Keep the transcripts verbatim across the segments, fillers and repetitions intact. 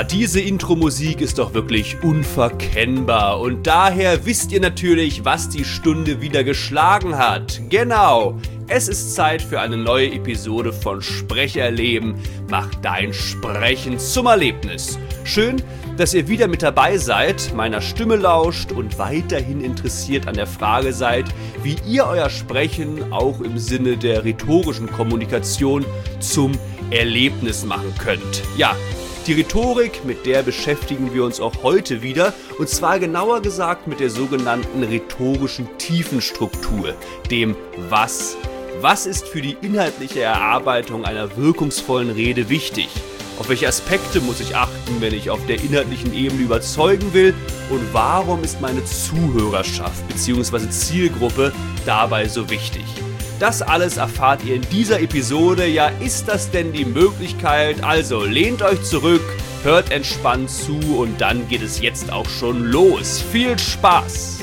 Ja, diese Intro-Musik ist doch wirklich unverkennbar und daher wisst ihr natürlich, was die Stunde wieder geschlagen hat. Genau, es ist Zeit für eine neue Episode von Sprecherleben. Mach dein Sprechen zum Erlebnis. Schön, dass ihr wieder mit dabei seid, meiner Stimme lauscht und weiterhin interessiert an der Frage seid, wie ihr euer Sprechen auch im Sinne der rhetorischen Kommunikation zum Erlebnis machen könnt. Ja, die Rhetorik, mit der beschäftigen wir uns auch heute wieder, und zwar genauer gesagt mit der sogenannten rhetorischen Tiefenstruktur, dem Was. Was ist für die inhaltliche Erarbeitung einer wirkungsvollen Rede wichtig? Auf welche Aspekte muss ich achten, wenn ich auf der inhaltlichen Ebene überzeugen will? Und warum ist meine Zuhörerschaft bzw. Zielgruppe dabei so wichtig? Das alles erfahrt ihr in dieser Episode. Ja, ist das denn die Möglichkeit? Also lehnt euch zurück, hört entspannt zu und dann geht es jetzt auch schon los. Viel Spaß!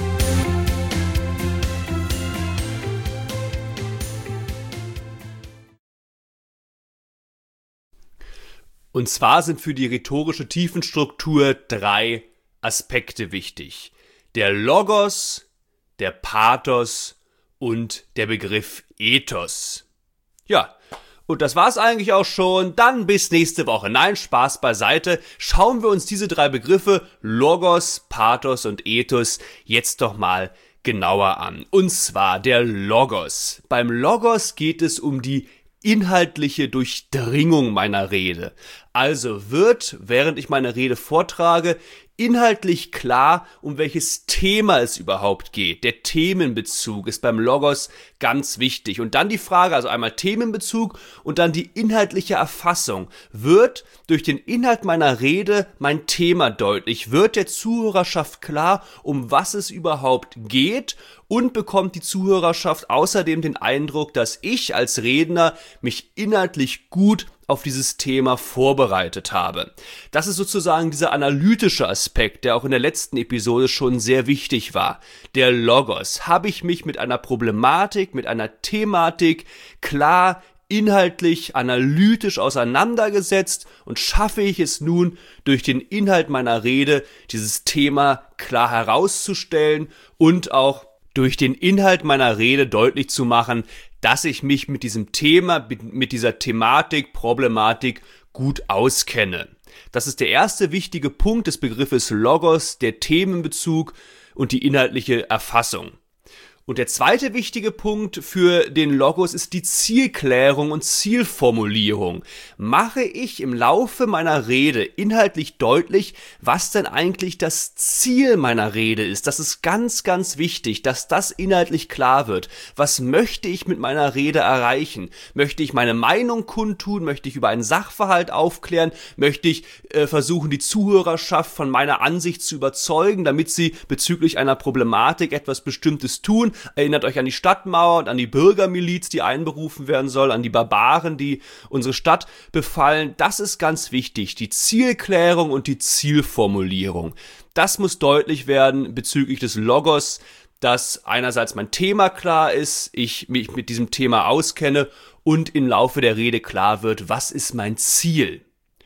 Und zwar sind für die rhetorische Tiefenstruktur drei Aspekte wichtig. Der Logos, der Pathos und der Begriff Ethos. Ja, und das war's eigentlich auch schon. Dann bis nächste Woche. Nein, Spaß beiseite. Schauen wir uns diese drei Begriffe Logos, Pathos und Ethos jetzt doch mal genauer an. Und zwar der Logos. Beim Logos geht es um die inhaltliche Durchdringung meiner Rede. Also wird, während ich meine Rede vortrage, inhaltlich klar, um welches Thema es überhaupt geht. Der Themenbezug ist beim Logos ganz wichtig. Und dann die Frage, also einmal Themenbezug und dann die inhaltliche Erfassung. Wird durch den Inhalt meiner Rede mein Thema deutlich? Wird der Zuhörerschaft klar, um was es überhaupt geht? Und bekommt die Zuhörerschaft außerdem den Eindruck, dass ich als Redner mich inhaltlich gut auf dieses Thema vorbereitet habe. Das ist sozusagen dieser analytische Aspekt, der auch in der letzten Episode schon sehr wichtig war. Der Logos. Habe ich mich mit einer Problematik, mit einer Thematik klar, inhaltlich, analytisch auseinandergesetzt und schaffe ich es nun, durch den Inhalt meiner Rede dieses Thema klar herauszustellen und auch durch den Inhalt meiner Rede deutlich zu machen, dass ich mich mit diesem Thema, mit dieser Thematik, Problematik gut auskenne. Das ist der erste wichtige Punkt des Begriffes Logos, der Themenbezug und die inhaltliche Erfassung. Und der zweite wichtige Punkt für den Logos ist die Zielklärung und Zielformulierung. Mache ich im Laufe meiner Rede inhaltlich deutlich, was denn eigentlich das Ziel meiner Rede ist? Das ist ganz, ganz wichtig, dass das inhaltlich klar wird. Was möchte ich mit meiner Rede erreichen? Möchte ich meine Meinung kundtun? Möchte ich über einen Sachverhalt aufklären? Möchte ich äh, versuchen, die Zuhörerschaft von meiner Ansicht zu überzeugen, damit sie bezüglich einer Problematik etwas Bestimmtes tun? Erinnert euch an die Stadtmauer und an die Bürgermiliz, die einberufen werden soll, an die Barbaren, die unsere Stadt befallen. Das ist ganz wichtig, die Zielklärung und die Zielformulierung. Das muss deutlich werden bezüglich des Logos, dass einerseits mein Thema klar ist, ich mich mit diesem Thema auskenne und im Laufe der Rede klar wird, was ist mein Ziel.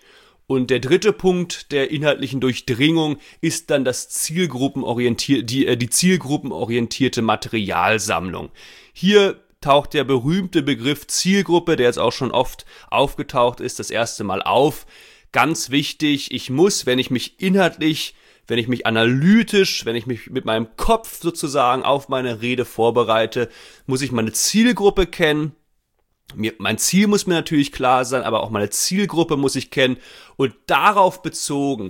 Und der dritte Punkt der inhaltlichen Durchdringung ist dann das Zielgruppenorientier- die, äh, die zielgruppenorientierte Materialsammlung. Hier taucht der berühmte Begriff Zielgruppe, der jetzt auch schon oft aufgetaucht ist, das erste Mal auf. Ganz wichtig, ich muss, wenn ich mich inhaltlich, wenn ich mich analytisch, wenn ich mich mit meinem Kopf sozusagen auf meine Rede vorbereite, muss ich meine Zielgruppe kennen. Mir, mein Ziel muss mir natürlich klar sein, aber auch meine Zielgruppe muss ich kennen und darauf bezogen,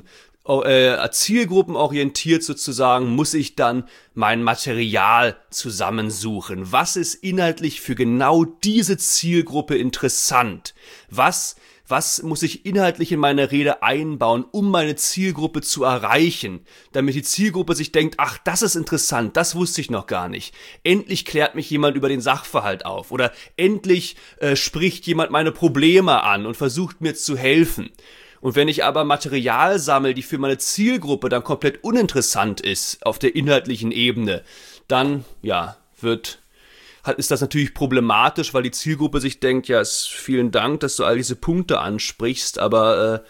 äh, zielgruppenorientiert sozusagen, muss ich dann mein Material zusammensuchen. Was ist inhaltlich für genau diese Zielgruppe interessant? Was Was muss ich inhaltlich in meine Rede einbauen, um meine Zielgruppe zu erreichen, damit die Zielgruppe sich denkt, ach, das ist interessant, das wusste ich noch gar nicht. Endlich klärt mich jemand über den Sachverhalt auf oder endlich äh, spricht jemand meine Probleme an und versucht mir zu helfen. Und wenn ich aber Material sammle, die für meine Zielgruppe dann komplett uninteressant ist auf der inhaltlichen Ebene, dann, ja, wird ist das natürlich problematisch, weil die Zielgruppe sich denkt, ja, vielen Dank, dass du all diese Punkte ansprichst, aber äh,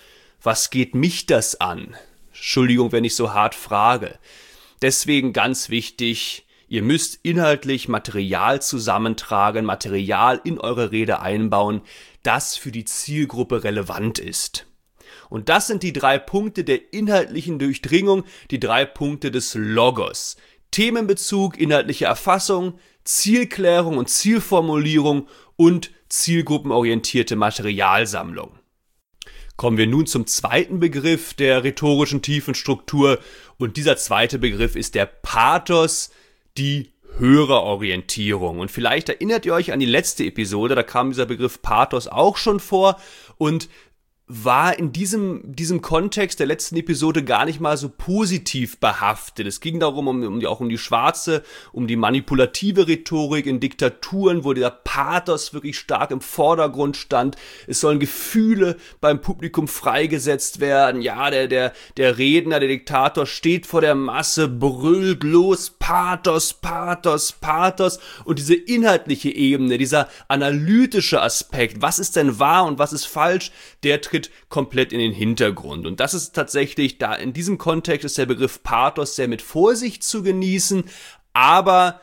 was geht mich das an? Entschuldigung, wenn ich so hart frage. Deswegen ganz wichtig, ihr müsst inhaltlich Material zusammentragen, Material in eure Rede einbauen, das für die Zielgruppe relevant ist. Und das sind die drei Punkte der inhaltlichen Durchdringung, die drei Punkte des Logos. Themenbezug, inhaltliche Erfassung, Zielklärung und Zielformulierung und zielgruppenorientierte Materialsammlung. Kommen wir nun zum zweiten Begriff der rhetorischen Tiefenstruktur und dieser zweite Begriff ist der Pathos, die Hörerorientierung. Und vielleicht erinnert ihr euch an die letzte Episode, da kam dieser Begriff Pathos auch schon vor und war in diesem, diesem Kontext der letzten Episode gar nicht mal so positiv behaftet. Es ging darum, um, um die, auch um die schwarze, um die manipulative Rhetorik in Diktaturen, wo der Pathos wirklich stark im Vordergrund stand. Es sollen Gefühle beim Publikum freigesetzt werden. Ja, der, der, der Redner, der Diktator steht vor der Masse, brüllt los, Pathos, Pathos, Pathos. Und diese inhaltliche Ebene, dieser analytische Aspekt, was ist denn wahr und was ist falsch, der tritt komplett in den Hintergrund. Und das ist tatsächlich, da in diesem Kontext ist der Begriff Pathos sehr mit Vorsicht zu genießen, aber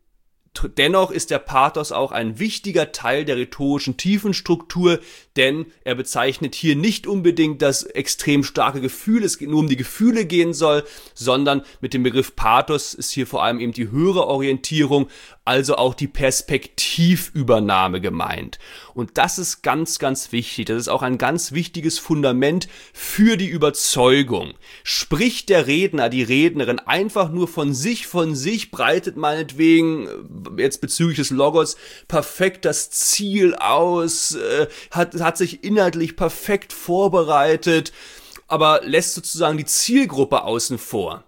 dennoch ist der Pathos auch ein wichtiger Teil der rhetorischen Tiefenstruktur, denn er bezeichnet hier nicht unbedingt das extrem starke Gefühl, es nur um die Gefühle gehen soll, sondern mit dem Begriff Pathos ist hier vor allem eben die Hörerorientierung, also auch die Perspektivübernahme gemeint. Und das ist ganz, ganz wichtig. Das ist auch ein ganz wichtiges Fundament für die Überzeugung. Spricht der Redner, die Rednerin einfach nur von sich, von sich, breitet meinetwegen, jetzt bezüglich des Logos, perfekt das Ziel aus, äh, hat, hat sich inhaltlich perfekt vorbereitet, aber lässt sozusagen die Zielgruppe außen vor.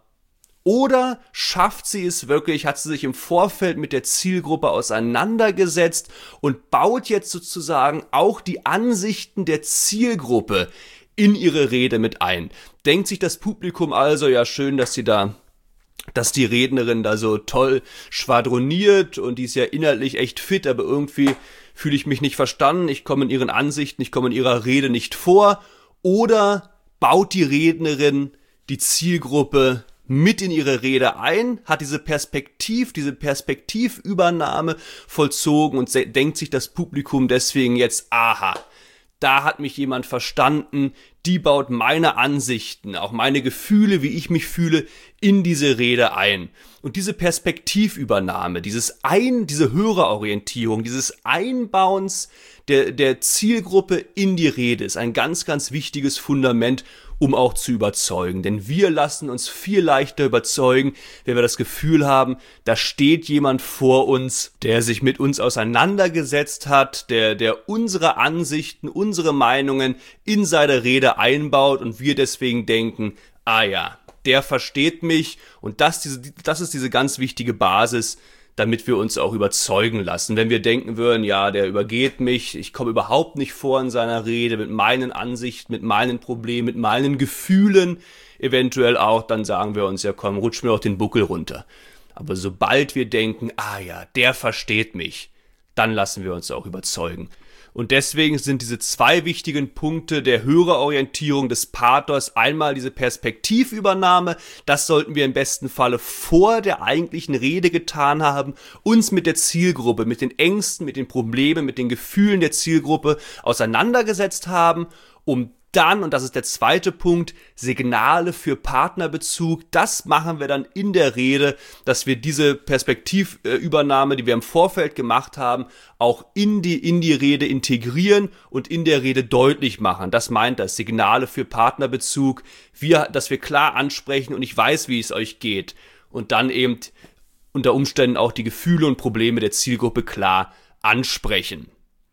Oder schafft sie es wirklich, hat sie sich im Vorfeld mit der Zielgruppe auseinandergesetzt und baut jetzt sozusagen auch die Ansichten der Zielgruppe in ihre Rede mit ein. Denkt sich das Publikum also, ja schön, dass sie da, dass die Rednerin da so toll schwadroniert und die ist ja inhaltlich echt fit, aber irgendwie fühle ich mich nicht verstanden, ich komme in ihren Ansichten, ich komme in ihrer Rede nicht vor. Oder baut die Rednerin die Zielgruppe mit in ihre Rede ein, hat diese Perspektiv, diese Perspektivübernahme vollzogen und se- denkt sich das Publikum deswegen jetzt, aha, da hat mich jemand verstanden, die baut meine Ansichten, auch meine Gefühle, wie ich mich fühle, in diese Rede ein. Und diese Perspektivübernahme, dieses Ein, diese Hörerorientierung, dieses Einbauens der, der Zielgruppe in die Rede ist ein ganz, ganz wichtiges Fundament, um auch zu überzeugen. Denn wir lassen uns viel leichter überzeugen, wenn wir das Gefühl haben, da steht jemand vor uns, der sich mit uns auseinandergesetzt hat, der, der unsere Ansichten, unsere Meinungen in seine Rede einbaut und wir deswegen denken, ah ja, der versteht mich und das, diese, das ist diese ganz wichtige Basis, damit wir uns auch überzeugen lassen. Wenn wir denken würden, ja, der übergeht mich, ich komme überhaupt nicht vor in seiner Rede mit meinen Ansichten, mit meinen Problemen, mit meinen Gefühlen, eventuell auch, dann sagen wir uns, ja komm, rutsch mir doch den Buckel runter. Aber sobald wir denken, ah ja, der versteht mich, dann lassen wir uns auch überzeugen. Und deswegen sind diese zwei wichtigen Punkte der Hörerorientierung des Pathos einmal diese Perspektivübernahme, das sollten wir im besten Falle vor der eigentlichen Rede getan haben, uns mit der Zielgruppe, mit den Ängsten, mit den Problemen, mit den Gefühlen der Zielgruppe auseinandergesetzt haben, um dann, und das ist der zweite Punkt, Signale für Partnerbezug. Das machen wir dann in der Rede, dass wir diese Perspektivübernahme, die wir im Vorfeld gemacht haben, auch in die, in die Rede integrieren und in der Rede deutlich machen. Das meint das, Signale für Partnerbezug, wir, dass wir klar ansprechen und ich weiß, wie es euch geht. Und dann eben unter Umständen auch die Gefühle und Probleme der Zielgruppe klar ansprechen.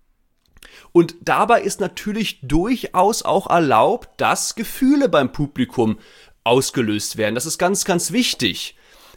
Und dabei ist natürlich durchaus auch erlaubt, dass Gefühle beim Publikum ausgelöst werden. Das ist ganz, ganz wichtig.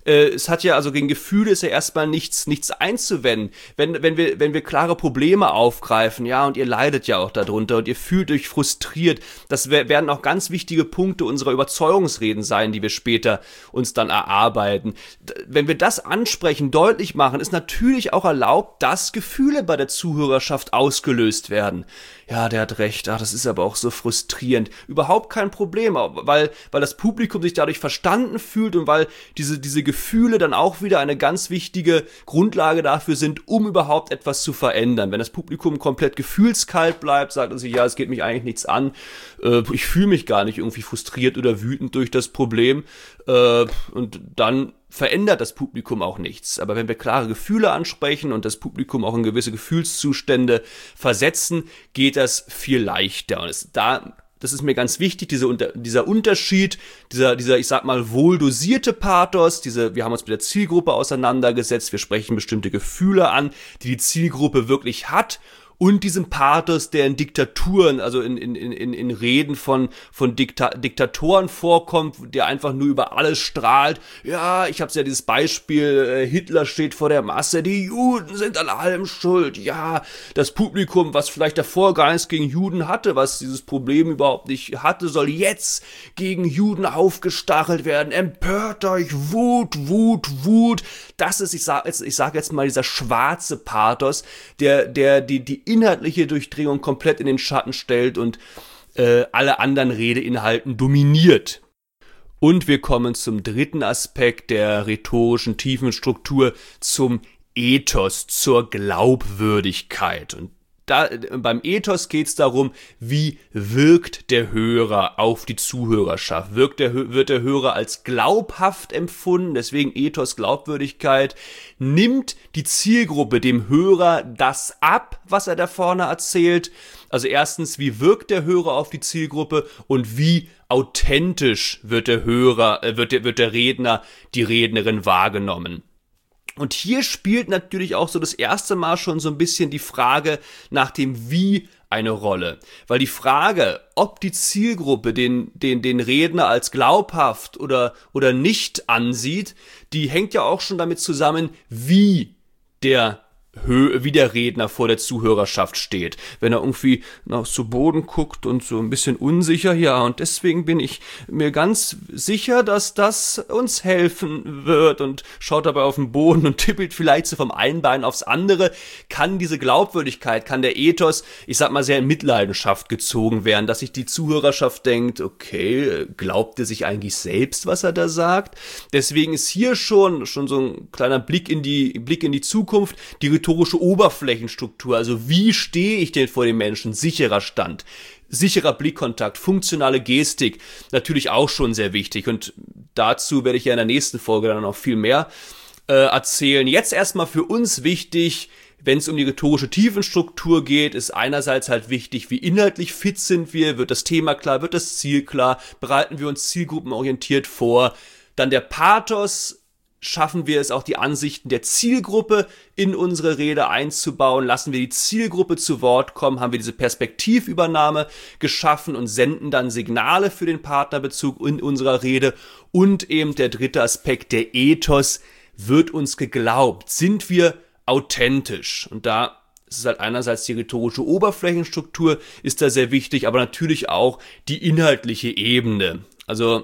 Äh, es hat ja, also gegen Gefühle ist ja erstmal nichts, nichts einzuwenden. Wenn, wenn wir, wenn wir klare Probleme aufgreifen, ja, und ihr leidet ja auch darunter und ihr fühlt euch frustriert, das werden auch ganz wichtige Punkte unserer Überzeugungsreden sein, die wir später uns dann erarbeiten. Wenn wir das ansprechen, deutlich machen, ist natürlich auch erlaubt, dass Gefühle bei der Zuhörerschaft ausgelöst werden. Ja, der hat recht, ach, das ist aber auch so frustrierend. Überhaupt kein Problem, weil, weil das Publikum sich dadurch verstanden fühlt und weil diese, diese Gefühle dann auch wieder eine ganz wichtige Grundlage dafür sind, um überhaupt etwas zu verändern. Wenn das Publikum komplett gefühlskalt bleibt, sagt es sich, ja, es geht mich eigentlich nichts an, äh, ich fühle mich gar nicht irgendwie frustriert oder wütend durch das Problem, äh, und dann verändert das Publikum auch nichts. Aber wenn wir klare Gefühle ansprechen und das Publikum auch in gewisse Gefühlszustände versetzen, geht das viel leichter. Und es, da, das ist mir ganz wichtig, diese, dieser Unterschied, dieser, dieser, ich sag mal, wohl dosierte Pathos, diese, wir haben uns mit der Zielgruppe auseinandergesetzt, wir sprechen bestimmte Gefühle an, die die Zielgruppe wirklich hat, und diesem Pathos, der in Diktaturen, also in, in, in, in Reden von, von Dikta- Diktatoren vorkommt, der einfach nur über alles strahlt. Ja, ich habe ja dieses Beispiel, äh, Hitler steht vor der Masse, die Juden sind an allem schuld. Ja, das Publikum, was vielleicht davor gar nichts gegen Juden hatte, was dieses Problem überhaupt nicht hatte, soll jetzt gegen Juden aufgestachelt werden. Empört euch, Wut, Wut, Wut. Das ist, ich sage jetzt, ich sag jetzt mal, dieser schwarze Pathos, der, der die, die inhaltliche Durchdringung komplett in den Schatten stellt und äh, alle anderen Redeinhalten dominiert. Und wir kommen zum dritten Aspekt der rhetorischen Tiefenstruktur, zum Ethos, zur Glaubwürdigkeit. Und da, beim Ethos geht es darum, wie wirkt der Hörer auf die Zuhörerschaft. Wirkt der, wird der Hörer als glaubhaft empfunden, deswegen Ethos, Glaubwürdigkeit. Nimmt die Zielgruppe dem Hörer das ab, was er da vorne erzählt? Also erstens, wie wirkt der Hörer auf die Zielgruppe und wie authentisch wird der Hörer, äh, wird der, wird der Redner, die Rednerin wahrgenommen? Und hier spielt natürlich auch so das erste Mal schon so ein bisschen die Frage nach dem Wie eine Rolle. Weil die Frage, ob die Zielgruppe den, den, den Redner als glaubhaft oder, oder nicht ansieht, die hängt ja auch schon damit zusammen, wie der wie der Redner vor der Zuhörerschaft steht. Wenn er irgendwie nach zu Boden guckt und so ein bisschen unsicher, ja, und deswegen bin ich mir ganz sicher, dass das uns helfen wird, und schaut dabei auf den Boden und tippelt vielleicht so vom einen Bein aufs andere, kann diese Glaubwürdigkeit, kann der Ethos, ich sag mal, sehr in Mitleidenschaft gezogen werden, dass sich die Zuhörerschaft denkt, okay, glaubt er sich eigentlich selbst, was er da sagt? Deswegen ist hier schon, schon so ein kleiner Blick in die, Blick in die Zukunft, die rhetorische Oberflächenstruktur, also wie stehe ich denn vor den Menschen? Sicherer Stand, sicherer Blickkontakt, funktionale Gestik, natürlich auch schon sehr wichtig, und dazu werde ich ja in der nächsten Folge dann noch viel mehr äh, erzählen. Jetzt erstmal für uns wichtig, wenn es um die rhetorische Tiefenstruktur geht, ist einerseits halt wichtig, wie inhaltlich fit sind wir, wird das Thema klar, wird das Ziel klar, bereiten wir uns zielgruppenorientiert vor, dann der Pathos, schaffen wir es auch, die Ansichten der Zielgruppe in unsere Rede einzubauen, lassen wir die Zielgruppe zu Wort kommen, haben wir diese Perspektivübernahme geschaffen und senden dann Signale für den Partnerbezug in unserer Rede. Und eben der dritte Aspekt, der Ethos, wird uns geglaubt, sind wir authentisch? Und da ist es halt einerseits die rhetorische Oberflächenstruktur, ist da sehr wichtig, aber natürlich auch die inhaltliche Ebene. Also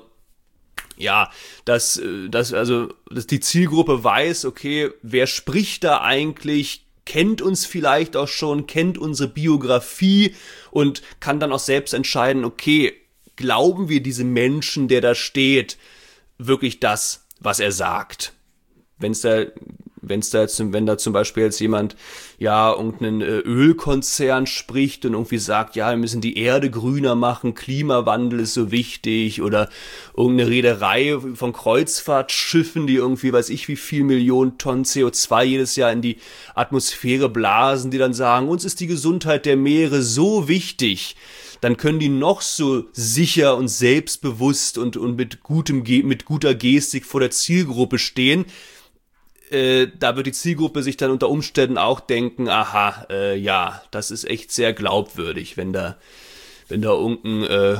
ja, dass, dass, also, dass die Zielgruppe weiß, okay, wer spricht da eigentlich, kennt uns vielleicht auch schon, kennt unsere Biografie und kann dann auch selbst entscheiden, okay, glauben wir diesem Menschen, der da steht, wirklich das, was er sagt? Wenn es da Wenn es da jetzt, wenn da zum Beispiel jetzt jemand, ja, irgendeinen Ölkonzern spricht und irgendwie sagt, ja, wir müssen die Erde grüner machen, Klimawandel ist so wichtig, oder irgendeine Reederei von Kreuzfahrtschiffen, die irgendwie, weiß ich, wie viel Millionen Tonnen C O zwei jedes Jahr in die Atmosphäre blasen, die dann sagen, uns ist die Gesundheit der Meere so wichtig, dann können die noch so sicher und selbstbewusst und, und mit gutem, mit guter Gestik vor der Zielgruppe stehen. Äh, da wird die Zielgruppe sich dann unter Umständen auch denken, aha, äh, ja, das ist echt sehr glaubwürdig, wenn da, wenn da irgendein äh,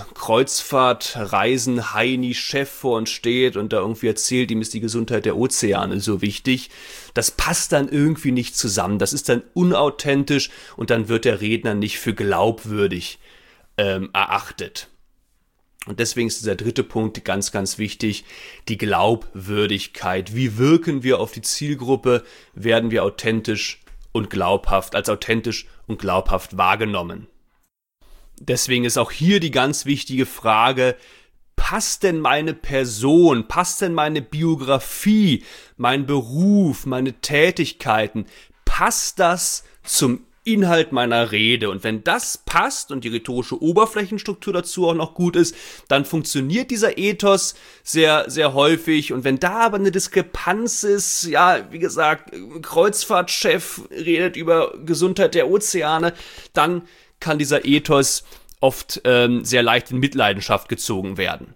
Kreuzfahrtreisen-Heini-Chef vor uns steht und da irgendwie erzählt, ihm ist die Gesundheit der Ozeane so wichtig. Das passt dann irgendwie nicht zusammen. Das ist dann unauthentisch und dann wird der Redner nicht für glaubwürdig ähm, erachtet. Und deswegen ist dieser dritte Punkt ganz, ganz wichtig, die Glaubwürdigkeit. Wie wirken wir auf die Zielgruppe? Werden wir authentisch und glaubhaft, als authentisch und glaubhaft wahrgenommen? Deswegen ist auch hier die ganz wichtige Frage, passt denn meine Person, passt denn meine Biografie, mein Beruf, meine Tätigkeiten, passt das zum Inhalt meiner Rede? Und wenn das passt und die rhetorische Oberflächenstruktur dazu auch noch gut ist, dann funktioniert dieser Ethos sehr, sehr häufig. Und wenn da aber eine Diskrepanz ist, ja, wie gesagt, Kreuzfahrtchef redet über Gesundheit der Ozeane, dann kann dieser Ethos oft ähm, sehr leicht in Mitleidenschaft gezogen werden.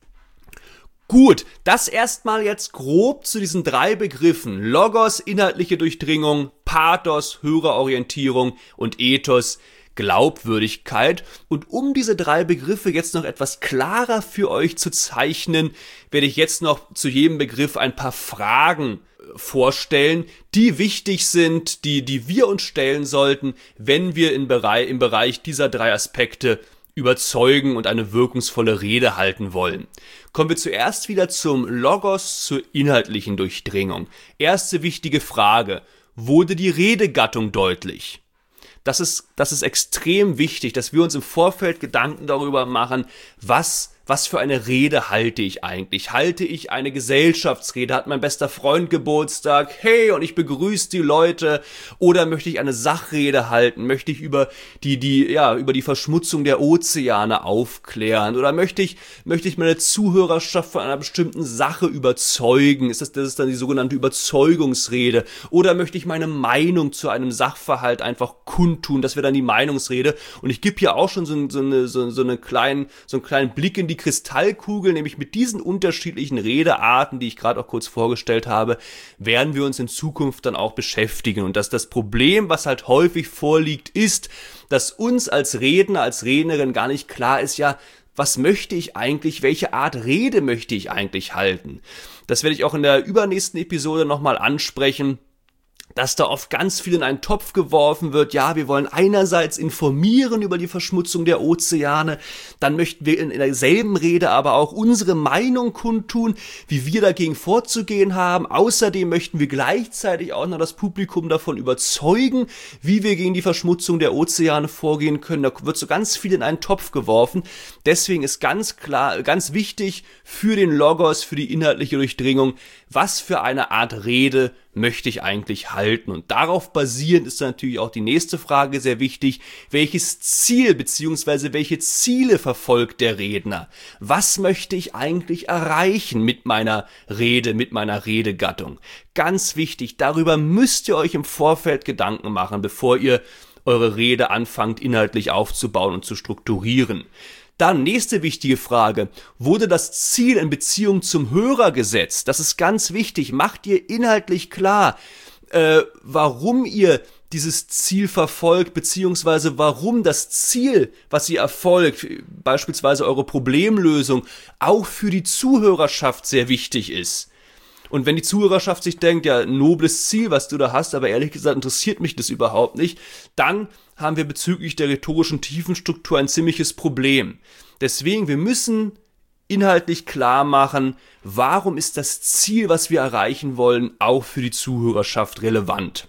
Gut, das erstmal jetzt grob zu diesen drei Begriffen: Logos, inhaltliche Durchdringung, Pathos, Hörerorientierung und Ethos, Glaubwürdigkeit. Und um diese drei Begriffe jetzt noch etwas klarer für euch zu zeichnen, werde ich jetzt noch zu jedem Begriff ein paar Fragen vorstellen, die wichtig sind, die, die wir uns stellen sollten, wenn wir im Bereich, im Bereich dieser drei Aspekte überzeugen und eine wirkungsvolle Rede halten wollen. Kommen wir zuerst wieder zum Logos, zur inhaltlichen Durchdringung. Erste wichtige Frage: Wurde die Redegattung deutlich? Das ist, das ist extrem wichtig, dass wir uns im Vorfeld Gedanken darüber machen, was Was für eine Rede halte ich eigentlich? Halte ich eine Gesellschaftsrede? Hat mein bester Freund Geburtstag? Hey, und ich begrüße die Leute. Oder möchte ich eine Sachrede halten? Möchte ich über die, die, ja, über die Verschmutzung der Ozeane aufklären? Oder möchte ich, möchte ich meine Zuhörerschaft von einer bestimmten Sache überzeugen? Ist das, das ist dann die sogenannte Überzeugungsrede? Oder möchte ich meine Meinung zu einem Sachverhalt einfach kundtun? Das wäre dann die Meinungsrede. Und ich gebe hier auch schon so, so, eine, so, so, eine kleinen, so einen kleinen Blick in die Kristallkugel, nämlich mit diesen unterschiedlichen Redearten, die ich gerade auch kurz vorgestellt habe, werden wir uns in Zukunft dann auch beschäftigen. Und dass das Problem, was halt häufig vorliegt, ist, dass uns als Redner, als Rednerin gar nicht klar ist, ja, was möchte ich eigentlich, welche Art Rede möchte ich eigentlich halten? Das werde ich auch in der übernächsten Episode nochmal ansprechen, dass da oft ganz viel in einen Topf geworfen wird. Ja, wir wollen einerseits informieren über die Verschmutzung der Ozeane, dann möchten wir in, in derselben Rede aber auch unsere Meinung kundtun, wie wir dagegen vorzugehen haben. Außerdem möchten wir gleichzeitig auch noch das Publikum davon überzeugen, wie wir gegen die Verschmutzung der Ozeane vorgehen können. Da wird so ganz viel in einen Topf geworfen. Deswegen ist ganz klar, ganz wichtig für den Logos, für die inhaltliche Durchdringung, was für eine Art Rede möchte ich eigentlich halten? Und darauf basierend ist dann natürlich auch die nächste Frage sehr wichtig: Welches Ziel bzw. welche Ziele verfolgt der Redner? Was möchte ich eigentlich erreichen mit meiner Rede, mit meiner Redegattung? Ganz wichtig, darüber müsst ihr euch im Vorfeld Gedanken machen, bevor ihr eure Rede anfangt inhaltlich aufzubauen und zu strukturieren. Dann, nächste wichtige Frage: Wurde das Ziel in Beziehung zum Hörer gesetzt? Das ist ganz wichtig. Macht ihr inhaltlich klar, äh, warum ihr dieses Ziel verfolgt, beziehungsweise warum das Ziel, was ihr erfolgt, beispielsweise eure Problemlösung, auch für die Zuhörerschaft sehr wichtig ist. Und wenn die Zuhörerschaft sich denkt, ja, nobles Ziel, was du da hast, aber ehrlich gesagt interessiert mich das überhaupt nicht, dann haben wir bezüglich der rhetorischen Tiefenstruktur ein ziemliches Problem. Deswegen, wir müssen inhaltlich klar machen, warum ist das Ziel, was wir erreichen wollen, auch für die Zuhörerschaft relevant.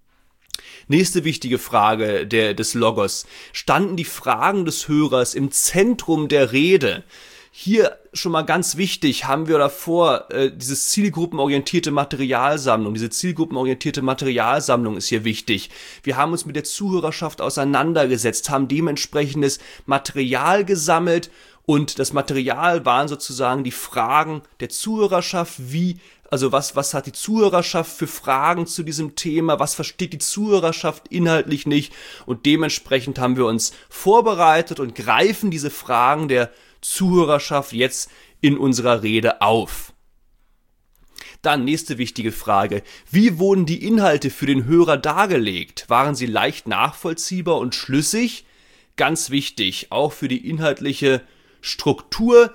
Nächste wichtige Frage der, des Logos: Standen die Fragen des Hörers im Zentrum der Rede? Hier schon mal ganz wichtig, haben wir davor äh, dieses zielgruppenorientierte Materialsammlung. Diese zielgruppenorientierte Materialsammlung ist hier wichtig. Wir haben uns mit der Zuhörerschaft auseinandergesetzt, haben dementsprechendes Material gesammelt, und das Material waren sozusagen die Fragen der Zuhörerschaft. Wie, also was, was hat die Zuhörerschaft für Fragen zu diesem Thema? Was versteht die Zuhörerschaft inhaltlich nicht? Und dementsprechend haben wir uns vorbereitet und greifen diese Fragen der Zuhörerschaft jetzt in unserer Rede auf. Dann nächste wichtige Frage: Wie wurden die Inhalte für den Hörer dargelegt? Waren sie leicht nachvollziehbar und schlüssig? ganz wichtig, auch für die inhaltliche Struktur.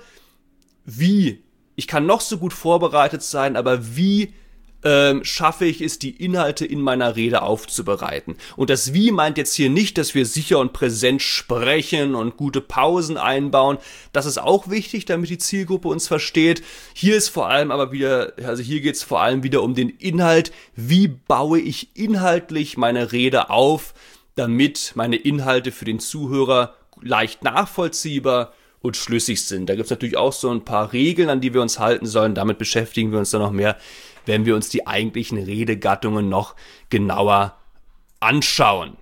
Wie? Ich kann noch so gut vorbereitet sein, aber wie ähm, schaffe ich es, die Inhalte in meiner Rede aufzubereiten? Und das Wie meint jetzt hier nicht, dass wir sicher und präsent sprechen und gute Pausen einbauen. Das ist auch wichtig, damit die Zielgruppe uns versteht. Hier ist vor allem aber wieder, also hier geht es vor allem wieder um den Inhalt. Wie baue ich inhaltlich meine Rede auf, damit meine Inhalte für den Zuhörer leicht nachvollziehbar und schlüssig sind. Da gibt es natürlich auch so ein paar Regeln, an die wir uns halten sollen. Damit beschäftigen wir uns dann noch mehr, wenn wir uns die eigentlichen Redegattungen noch genauer anschauen.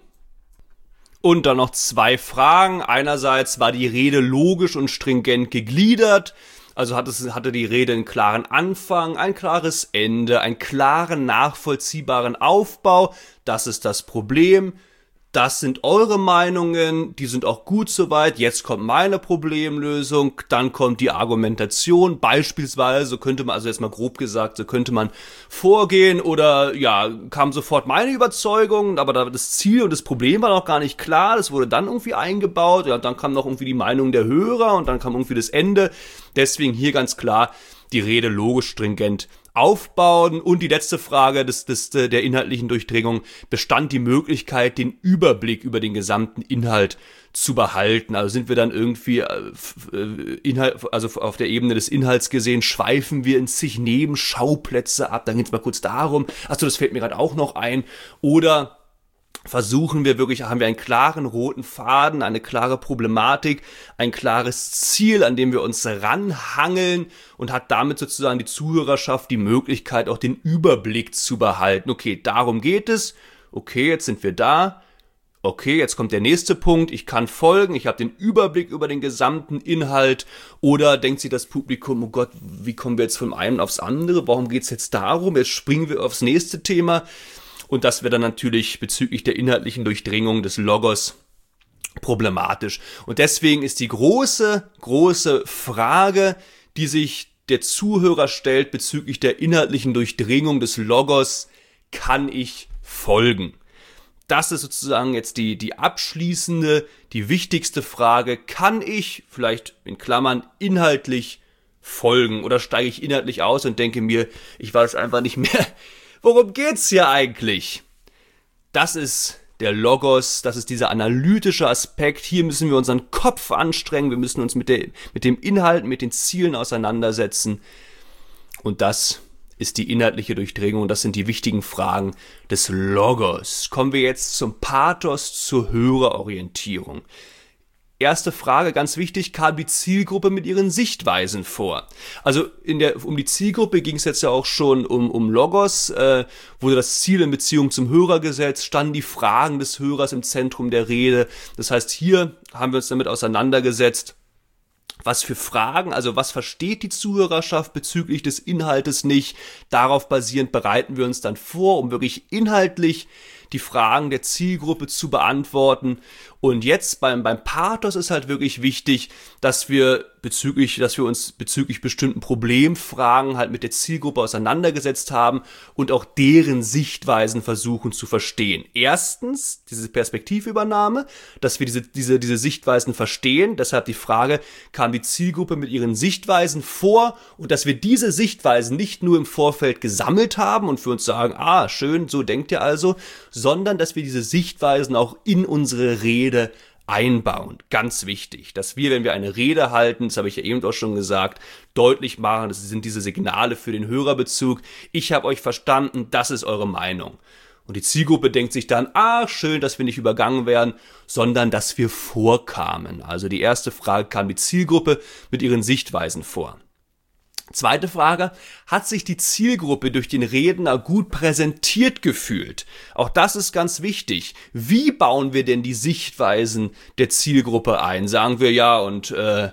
Und dann noch zwei Fragen. Einerseits war die Rede logisch und stringent gegliedert. Also hatte, es, hatte die Rede einen klaren Anfang, ein klares Ende, einen klaren, nachvollziehbaren Aufbau. Das ist das Problem. Das sind eure Meinungen, die sind auch gut soweit. Jetzt kommt meine Problemlösung, dann kommt die Argumentation. Beispielsweise, so könnte man, also jetzt mal grob gesagt, so könnte man vorgehen oder ja, kam sofort meine Überzeugung, aber das Ziel und das Problem war noch gar nicht klar. Das wurde dann irgendwie eingebaut, ja, dann kam noch irgendwie die Meinung der Hörer und dann kam irgendwie das Ende. Deswegen hier ganz klar die Rede logisch stringent aufbauen. Und die letzte Frage des, des, der inhaltlichen Durchdringung: Bestand die Möglichkeit, den Überblick über den gesamten Inhalt zu behalten? Also sind wir dann irgendwie äh, Inhalt, also auf der Ebene des Inhalts gesehen, schweifen wir in zig Nebenschauplätze ab? Dann geht es mal kurz darum, achso, das fällt mir gerade auch noch ein. Oder versuchen wir wirklich, haben wir einen klaren roten Faden, eine klare Problematik, ein klares Ziel, an dem wir uns ranhangeln, und hat damit sozusagen die Zuhörerschaft die Möglichkeit, auch den Überblick zu behalten. Okay, darum geht es. Okay, jetzt sind wir da. Okay, jetzt kommt der nächste Punkt. Ich kann folgen. Ich habe den Überblick über den gesamten Inhalt. Oder denkt sich das Publikum, oh Gott, wie kommen wir jetzt vom einen aufs andere? Warum geht es jetzt darum? Jetzt springen wir aufs nächste Thema. Und das wäre dann natürlich bezüglich der inhaltlichen Durchdringung des Logos problematisch. Und deswegen ist die große, große Frage, die sich der Zuhörer stellt bezüglich der inhaltlichen Durchdringung des Logos: Kann ich folgen? Das ist sozusagen jetzt die, die abschließende, die wichtigste Frage. Kann ich, vielleicht in Klammern, inhaltlich folgen? Oder steige ich inhaltlich aus und denke mir, ich weiß einfach nicht mehr, worum geht's hier eigentlich? Das ist der Logos, das ist dieser analytische Aspekt. Hier müssen wir unseren Kopf anstrengen, wir müssen uns mit, der, mit dem Inhalt, mit den Zielen auseinandersetzen. Und das ist die inhaltliche Durchdringung, und das sind die wichtigen Fragen des Logos. Kommen wir jetzt zum Pathos, zur Hörerorientierung. Erste Frage, ganz wichtig: Kam die Zielgruppe mit ihren Sichtweisen vor? Also in der, um die Zielgruppe ging es jetzt ja auch schon um, um Logos, äh, wurde das Ziel in Beziehung zum Hörer gesetzt, standen die Fragen des Hörers im Zentrum der Rede. Das heißt, hier haben wir uns damit auseinandergesetzt, was für Fragen, also was versteht die Zuhörerschaft bezüglich des Inhaltes nicht. Darauf basierend bereiten wir uns dann vor, um wirklich inhaltlich die Fragen der Zielgruppe zu beantworten. Und jetzt beim, beim Pathos ist halt wirklich wichtig, dass wir bezüglich, dass wir uns bezüglich bestimmten Problemfragen halt mit der Zielgruppe auseinandergesetzt haben und auch deren Sichtweisen versuchen zu verstehen. Erstens, diese Perspektivübernahme, dass wir diese, diese, diese Sichtweisen verstehen. Deshalb die Frage, kam die Zielgruppe mit ihren Sichtweisen vor, und dass wir diese Sichtweisen nicht nur im Vorfeld gesammelt haben und für uns sagen, ah, schön, so denkt ihr also, sondern dass wir diese Sichtweisen auch in unsere Rede einbauen. Ganz wichtig, dass wir, wenn wir eine Rede halten, das habe ich ja eben auch schon gesagt, deutlich machen, das sind diese Signale für den Hörerbezug. Ich habe euch verstanden, das ist eure Meinung. Und die Zielgruppe denkt sich dann, ah, schön, dass wir nicht übergangen werden, sondern dass wir vorkamen. Also die erste Frage: Kam die Zielgruppe mit ihren Sichtweisen vor? Zweite Frage: Hat sich die Zielgruppe durch den Redner gut präsentiert gefühlt? Auch das ist ganz wichtig. Wie bauen wir denn die Sichtweisen der Zielgruppe ein? Sagen wir ja, und äh,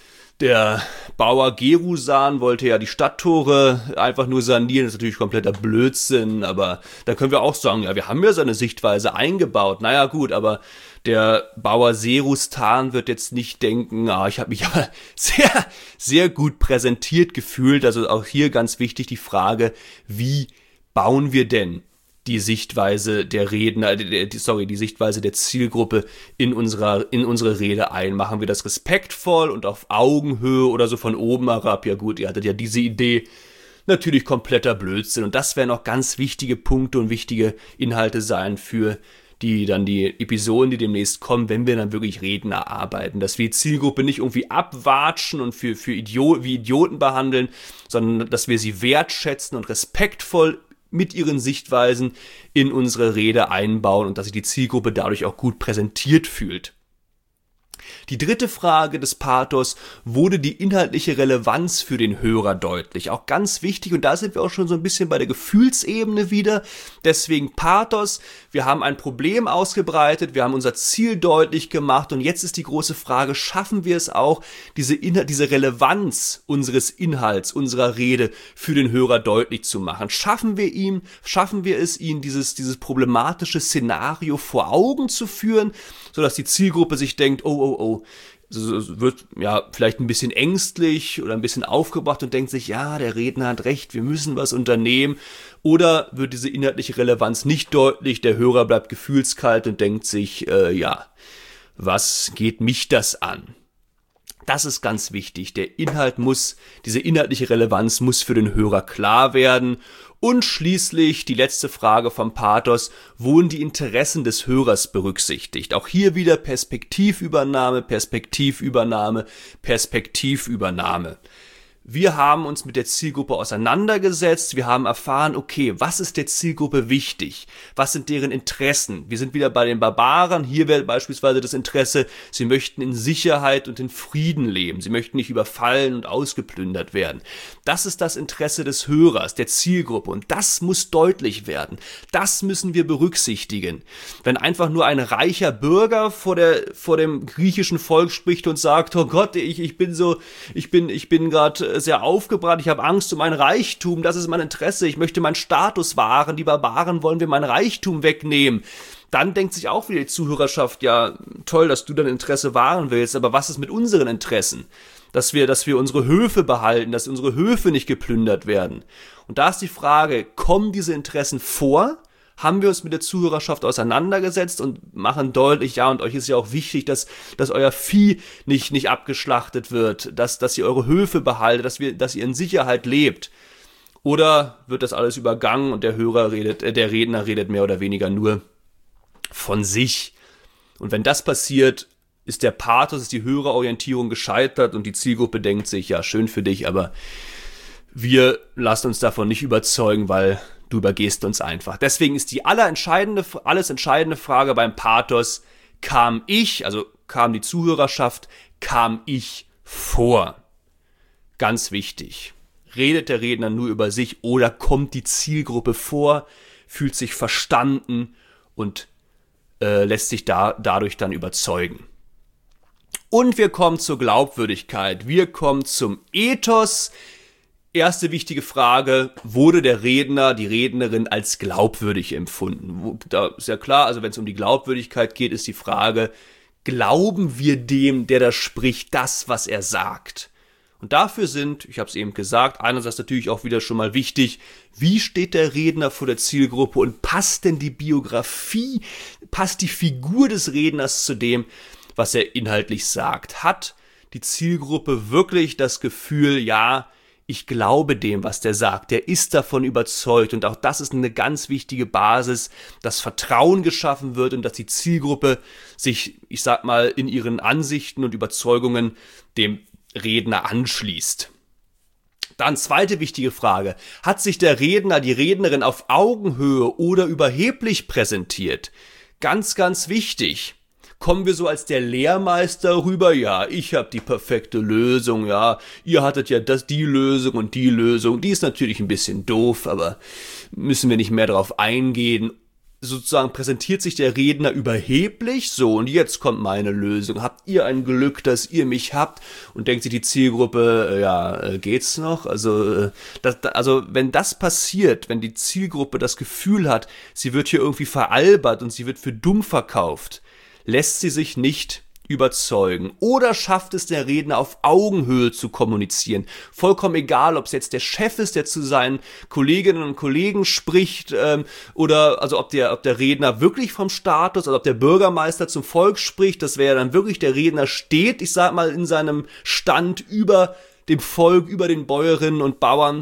der Bauer Gerusan wollte ja die Stadttore einfach nur sanieren. Das ist natürlich kompletter Blödsinn, aber da können wir auch sagen, ja, wir haben ja seine Sichtweise eingebaut. Naja gut, aber der Bauer Serustan wird jetzt nicht denken, ah, ich habe mich aber sehr, sehr gut präsentiert gefühlt. Also auch hier ganz wichtig die Frage, wie bauen wir denn die Sichtweise der Redner, die, sorry, die Sichtweise der Zielgruppe in unserer, in unsere Rede ein. Machen wir das respektvoll und auf Augenhöhe oder so von oben herab? Ja gut, ihr hattet ja diese Idee. Natürlich kompletter Blödsinn. Und das werden auch ganz wichtige Punkte und wichtige Inhalte sein für die dann die Episoden, die demnächst kommen, wenn wir dann wirklich Redner arbeiten, dass wir die Zielgruppe nicht irgendwie abwatschen und für, für Idiot, wie Idioten behandeln, sondern dass wir sie wertschätzen und respektvoll mit ihren Sichtweisen in unsere Rede einbauen und dass sich die Zielgruppe dadurch auch gut präsentiert fühlt. Die dritte Frage des Pathos: Wurde die inhaltliche Relevanz für den Hörer deutlich? Auch ganz wichtig, und da sind wir auch schon so ein bisschen bei der Gefühlsebene wieder. Deswegen Pathos: Wir haben ein Problem ausgebreitet, wir haben unser Ziel deutlich gemacht und jetzt ist die große Frage, schaffen wir es auch, diese, Inhalt, diese Relevanz unseres Inhalts, unserer Rede für den Hörer deutlich zu machen? Schaffen wir ihm, schaffen wir es, ihm dieses, dieses problematische Szenario vor Augen zu führen, sodass die Zielgruppe sich denkt, oh, oh, oh, so wird ja vielleicht ein bisschen ängstlich oder ein bisschen aufgebracht und denkt sich, ja, der Redner hat recht, wir müssen was unternehmen. Oder wird diese inhaltliche Relevanz nicht deutlich, der Hörer bleibt gefühlskalt und denkt sich, äh, ja, was geht mich das an? Das ist ganz wichtig. Der Inhalt muss, diese inhaltliche Relevanz muss für den Hörer klar werden. Und schließlich die letzte Frage vom Pathos: Wurden die Interessen des Hörers berücksichtigt? Auch hier wieder Perspektivübernahme, Perspektivübernahme, Perspektivübernahme. Wir haben uns mit der Zielgruppe auseinandergesetzt, wir haben erfahren, okay, was ist der Zielgruppe wichtig? Was sind deren Interessen? Wir sind wieder bei den Barbaren, hier wäre beispielsweise das Interesse, sie möchten in Sicherheit und in Frieden leben, sie möchten nicht überfallen und ausgeplündert werden. Das ist das Interesse des Hörers, der Zielgruppe, und das muss deutlich werden. Das müssen wir berücksichtigen. Wenn einfach nur ein reicher Bürger vor der, vor dem griechischen Volk spricht und sagt, oh Gott, ich, ich bin so, ich bin, ich bin gerade sehr aufgebracht, ich habe Angst um mein Reichtum, das ist mein Interesse, ich möchte meinen Status wahren, die Barbaren wollen mir mein Reichtum wegnehmen. Dann denkt sich auch wieder die Zuhörerschaft, ja, toll, dass du dein Interesse wahren willst, aber was ist mit unseren Interessen? Dass wir, dass wir unsere Höfe behalten, dass unsere Höfe nicht geplündert werden. Und da ist die Frage, kommen diese Interessen vor? Haben wir uns mit der Zuhörerschaft auseinandergesetzt und machen deutlich, ja, und euch ist ja auch wichtig, dass, dass euer Vieh nicht, nicht abgeschlachtet wird, dass, dass ihr eure Höfe behaltet, dass wir, dass ihr in Sicherheit lebt. Oder wird das alles übergangen und der Hörer redet, äh, der Redner redet mehr oder weniger nur von sich? Und wenn das passiert, ist der Pathos, ist die Hörerorientierung gescheitert und die Zielgruppe denkt sich, ja, schön für dich, aber wir lassen uns davon nicht überzeugen, weil du übergehst uns einfach. Deswegen ist die allerentscheidende, alles entscheidende Frage beim Pathos: Kam ich, also kam die Zuhörerschaft, kam ich vor? Ganz wichtig. Redet der Redner nur über sich oder kommt die Zielgruppe vor, fühlt sich verstanden und äh, lässt sich da, dadurch dann überzeugen? Und wir kommen zur Glaubwürdigkeit. Wir kommen zum Ethos. Erste wichtige Frage: Wurde der Redner, die Rednerin als glaubwürdig empfunden? Da ist ja klar, also wenn es um die Glaubwürdigkeit geht, ist die Frage, glauben wir dem, der da spricht, das, was er sagt? Und dafür sind, ich habe es eben gesagt, einerseits natürlich auch wieder schon mal wichtig, wie steht der Redner vor der Zielgruppe und passt denn die Biografie, passt die Figur des Redners zu dem, was er inhaltlich sagt? Hat die Zielgruppe wirklich das Gefühl, ja, ich glaube dem, was der sagt, der ist davon überzeugt, und auch das ist eine ganz wichtige Basis, dass Vertrauen geschaffen wird und dass die Zielgruppe sich, ich sag mal, in ihren Ansichten und Überzeugungen dem Redner anschließt. Dann zweite wichtige Frage: Hat sich der Redner, die Rednerin auf Augenhöhe oder überheblich präsentiert? Ganz, ganz wichtig. Kommen wir so als der Lehrmeister rüber? Ja, ich habe die perfekte Lösung, ja, ihr hattet ja das, die Lösung und die Lösung, die ist natürlich ein bisschen doof, aber müssen wir nicht mehr darauf eingehen. Sozusagen präsentiert sich der Redner überheblich, so, und jetzt kommt meine Lösung. Habt ihr ein Glück, dass ihr mich habt? Und denkt sich die Zielgruppe, äh, ja, äh, geht's noch? Also, äh, das, also, wenn das passiert, wenn die Zielgruppe das Gefühl hat, sie wird hier irgendwie veralbert und sie wird für dumm verkauft, lässt sie sich nicht überzeugen? Oder schafft es der Redner auf Augenhöhe zu kommunizieren? Vollkommen egal, ob es jetzt der Chef ist, der zu seinen Kolleginnen und Kollegen spricht, ähm, oder also ob der, ob der Redner wirklich vom Status, oder ob der Bürgermeister zum Volk spricht, das wäre dann wirklich, der Redner steht, ich sag mal, in seinem Stand über dem Volk, über den Bäuerinnen und Bauern.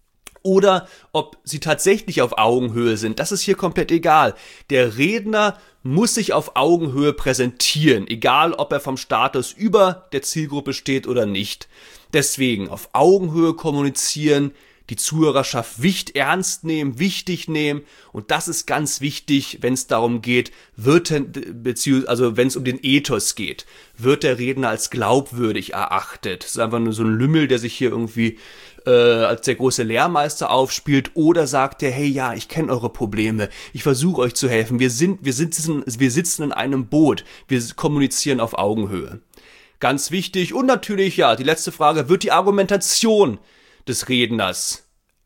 Oder ob sie tatsächlich auf Augenhöhe sind, das ist hier komplett egal. Der Redner muss sich auf Augenhöhe präsentieren, egal ob er vom Status über der Zielgruppe steht oder nicht. Deswegen auf Augenhöhe kommunizieren, die Zuhörerschaft wichtig ernst nehmen, wichtig nehmen, und das ist ganz wichtig, wenn es darum geht, wird beziehungsweise also wenn es um den Ethos geht, wird der Redner als glaubwürdig erachtet. Das ist einfach nur so ein Lümmel, der sich hier irgendwie äh, als der große Lehrmeister aufspielt, oder sagt er, hey, ja, ich kenne eure Probleme, ich versuche euch zu helfen, wir sind, wir sitzen, wir sitzen in einem Boot, wir kommunizieren auf Augenhöhe. Ganz wichtig. Und natürlich, ja, die letzte Frage, wird die Argumentation des Redners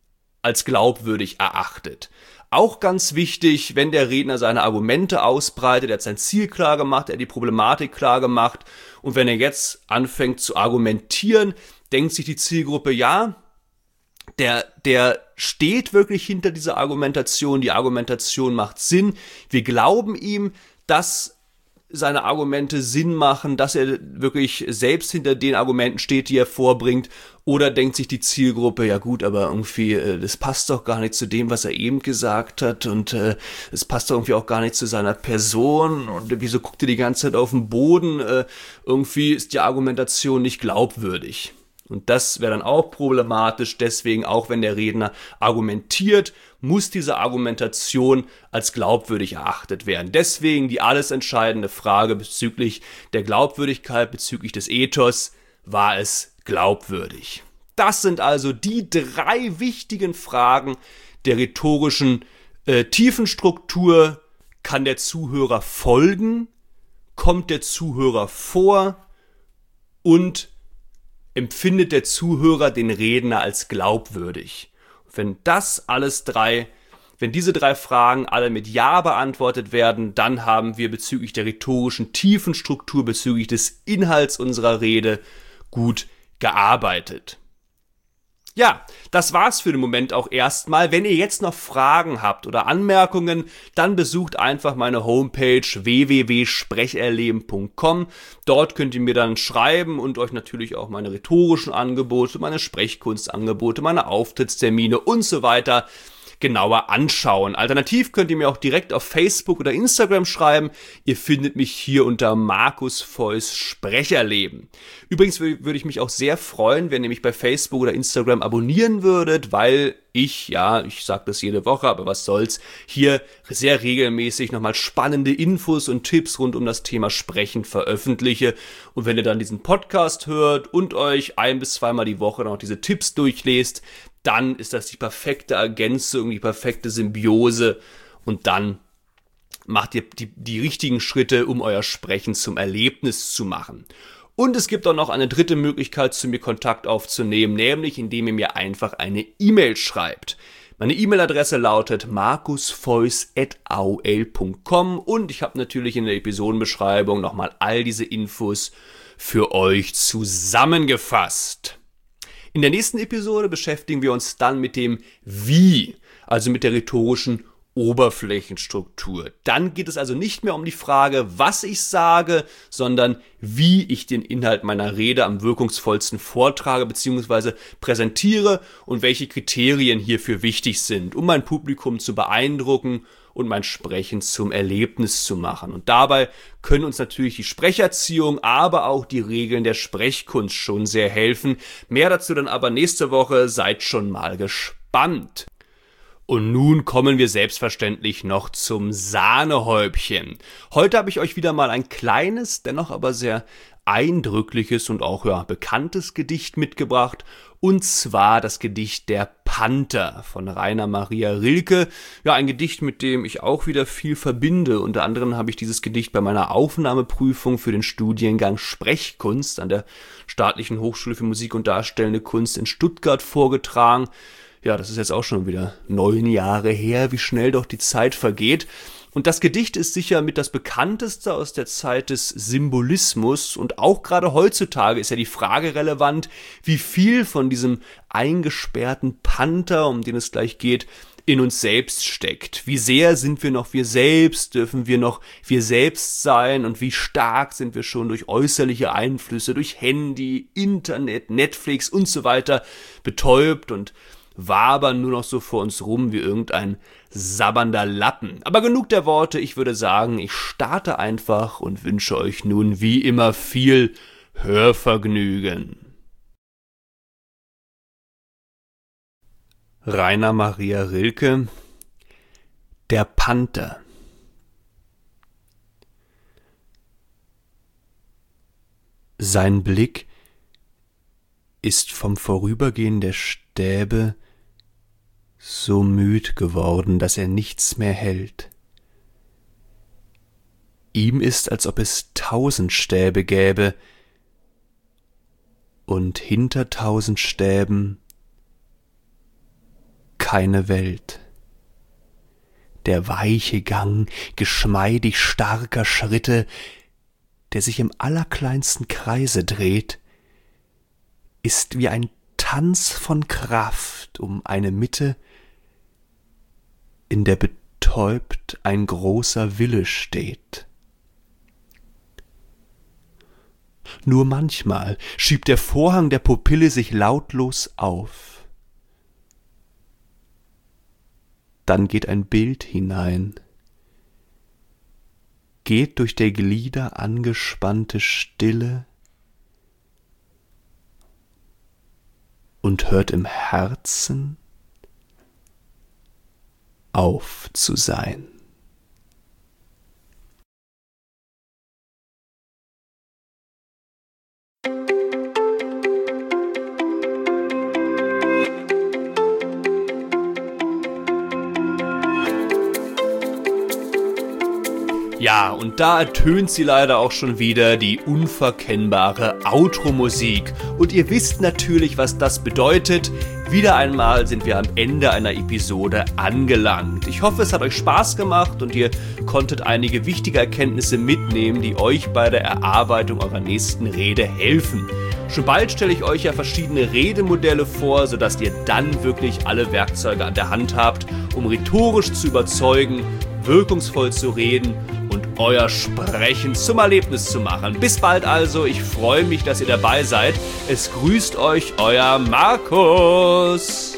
als glaubwürdig erachtet? Auch ganz wichtig, wenn der Redner seine Argumente ausbreitet, er hat sein Ziel klar gemacht, er hat die Problematik klar gemacht, und wenn er jetzt anfängt zu argumentieren, denkt sich die Zielgruppe, ja, der, der steht wirklich hinter dieser Argumentation, die Argumentation macht Sinn, wir glauben ihm, dass seine Argumente Sinn machen, dass er wirklich selbst hinter den Argumenten steht, die er vorbringt, oder denkt sich die Zielgruppe, ja gut, aber irgendwie, äh, das passt doch gar nicht zu dem, was er eben gesagt hat, und äh, es passt doch irgendwie auch gar nicht zu seiner Person, und wieso guckt er die ganze Zeit auf den Boden, äh, irgendwie ist die Argumentation nicht glaubwürdig. Und das wäre dann auch problematisch, deswegen auch wenn der Redner argumentiert, muss diese Argumentation als glaubwürdig erachtet werden. Deswegen die alles entscheidende Frage bezüglich der Glaubwürdigkeit, bezüglich des Ethos, war es glaubwürdig? Das sind also die drei wichtigen Fragen der rhetorischen äh, Tiefenstruktur. Kann der Zuhörer folgen? Kommt der Zuhörer vor? Und empfindet der Zuhörer den Redner als glaubwürdig? Wenn das alles drei, wenn diese drei Fragen alle mit Ja beantwortet werden, dann haben wir bezüglich der rhetorischen Tiefenstruktur, bezüglich des Inhalts unserer Rede gut gearbeitet. Ja, das war's für den Moment auch erstmal. Wenn ihr jetzt noch Fragen habt oder Anmerkungen, dann besucht einfach meine Homepage w w w punkt sprecherleben punkt com. Dort könnt ihr mir dann schreiben und euch natürlich auch meine rhetorischen Angebote, meine Sprechkunstangebote, meine Auftrittstermine und so weiter genauer anschauen. Alternativ könnt ihr mir auch direkt auf Facebook oder Instagram schreiben. Ihr findet mich hier unter Markus Feuß Sprecherleben. Übrigens würde ich mich auch sehr freuen, wenn ihr mich bei Facebook oder Instagram abonnieren würdet, weil ich, ja, ich sage das jede Woche, aber was soll's, hier sehr regelmäßig nochmal spannende Infos und Tipps rund um das Thema Sprechen veröffentliche. Und wenn ihr dann diesen Podcast hört und euch ein- bis zweimal die Woche noch diese Tipps durchlest, dann ist das die perfekte Ergänzung, die perfekte Symbiose, und dann macht ihr die, die richtigen Schritte, um euer Sprechen zum Erlebnis zu machen. Und es gibt auch noch eine dritte Möglichkeit, zu mir Kontakt aufzunehmen, nämlich indem ihr mir einfach eine E-Mail schreibt. Meine E-Mail-Adresse lautet markusfeuß at a o l punkt com, und ich habe natürlich in der Episodenbeschreibung nochmal all diese Infos für euch zusammengefasst. In der nächsten Episode beschäftigen wir uns dann mit dem Wie, also mit der rhetorischen Oberflächenstruktur. Dann geht es also nicht mehr um die Frage, was ich sage, sondern wie ich den Inhalt meiner Rede am wirkungsvollsten vortrage bzw. präsentiere und welche Kriterien hierfür wichtig sind, um mein Publikum zu beeindrucken und mein Sprechen zum Erlebnis zu machen. Und dabei können uns natürlich die Sprecherziehung, aber auch die Regeln der Sprechkunst schon sehr helfen. Mehr dazu dann aber nächste Woche, seid schon mal gespannt. Und nun kommen wir selbstverständlich noch zum Sahnehäubchen. Heute habe ich euch wieder mal ein kleines, dennoch aber sehr eindrückliches und auch ja bekanntes Gedicht mitgebracht, und zwar das Gedicht Der Panther von Rainer Maria Rilke. Ja, ein Gedicht, mit dem ich auch wieder viel verbinde. Unter anderem habe ich dieses Gedicht bei meiner Aufnahmeprüfung für den Studiengang Sprechkunst an der Staatlichen Hochschule für Musik und Darstellende Kunst in Stuttgart vorgetragen. Ja, das ist jetzt auch schon wieder neun Jahre her, wie schnell doch die Zeit vergeht. Und das Gedicht ist sicher mit das bekannteste aus der Zeit des Symbolismus und auch gerade heutzutage ist ja die Frage relevant, wie viel von diesem eingesperrten Panther, um den es gleich geht, in uns selbst steckt. Wie sehr sind wir noch wir selbst, dürfen wir noch wir selbst sein und wie stark sind wir schon durch äußerliche Einflüsse, durch Handy, Internet, Netflix und so weiter betäubt und wabern nur noch so vor uns rum wie irgendein sabbernder Lappen. Aber genug der Worte, ich würde sagen, ich starte einfach und wünsche euch nun wie immer viel Hörvergnügen. Rainer Maria Rilke, Der Panther. Sein Blick ist vom Vorübergehen der Stäbe so müd geworden, dass er nichts mehr hält. Ihm ist, als ob es tausend Stäbe gäbe, und hinter tausend Stäben keine Welt. Der weiche Gang geschmeidig starker Schritte, der sich im allerkleinsten Kreise dreht, ist wie ein Tanz von Kraft um eine Mitte, in der betäubt ein großer Wille steht. Nur manchmal schiebt der Vorhang der Pupille sich lautlos auf. Dann geht ein Bild hinein, geht durch der Glieder angespannte Stille und hört im Herzen auf zu sein. Ja, und da ertönt sie leider auch schon wieder, die unverkennbare Outro-Musik. Und ihr wisst natürlich, was das bedeutet. Wieder einmal sind wir am Ende einer Episode angelangt. Ich hoffe, es hat euch Spaß gemacht und ihr konntet einige wichtige Erkenntnisse mitnehmen, die euch bei der Erarbeitung eurer nächsten Rede helfen. Schon bald stelle ich euch ja verschiedene Redemodelle vor, sodass ihr dann wirklich alle Werkzeuge an der Hand habt, um rhetorisch zu überzeugen, wirkungsvoll zu reden und euer Sprechen zum Erlebnis zu machen. Bis bald also, ich freue mich, dass ihr dabei seid. Es grüßt euch euer Markus.